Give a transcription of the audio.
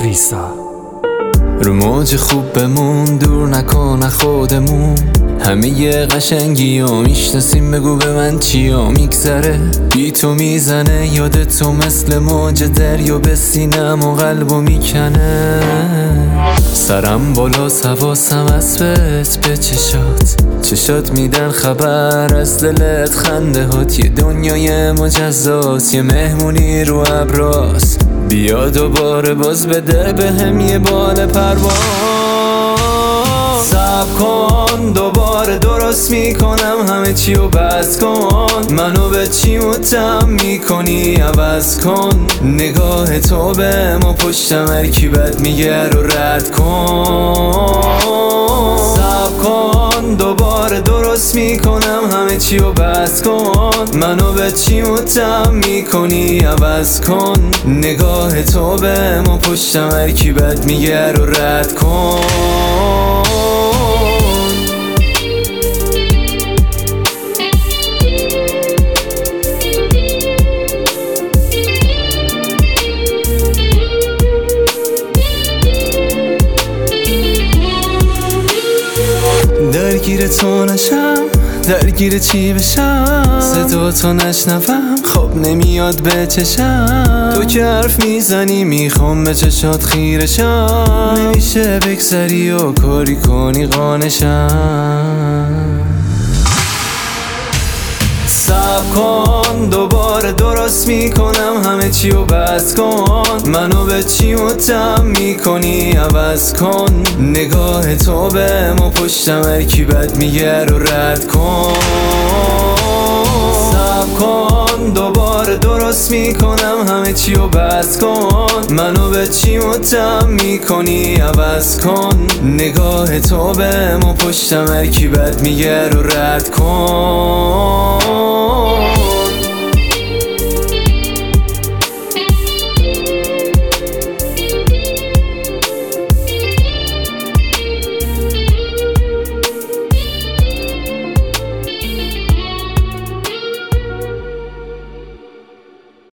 ریسا. رو موج خوب بمون، دور نکنه خودمون. همه یه قشنگی و میشناسیم، بگو به من چیا میگذره. بی تو میزنه یاد تو مثل موج دریا، به سینم و قلبو میکنه. سرم بالا حواسم از به چشات میدن خبر از دلت، خنده هات یه دنیای مجزاست، یه مهمونی رو ابراز. بیا دوباره باز بده بهم یه بال پرواز. صبر کن دوباره درست میکنم همه چی رو بس کن. منو به چی متهم میکنی عوض کن. نگاه تو بهم و پشتم هرکی بد میگه رو رد کن. صبر کن دوباره درست میکنم همه چی رو بس کن. منو به چی متهم میکنی عوض کن. نگاه تو بهم و پشتم هرکی بد میگه رو رد کن. درگیر تو نشم، درگیر چی بشم؟ صدا تو نشنوم، خواب نمیاد به چشم. تو که حرف میزنی میخوام به چشات خیرشم. نمیشه بگذری و کاری کنی قانشم. صبر کن دوباره درست میکنم همه چی رو بس کن. منو به چی متهم میکنی عوض کن. نگاه تو بهم و پشتم هرکی بد میگه رو رد کن. صبر کن دوباره درست میکنم همه چی رو بس کن. منو به چی متهم میکنی عوض کن. نگاه تو بهم و پشتم هرکی بد میگه رو رد کن.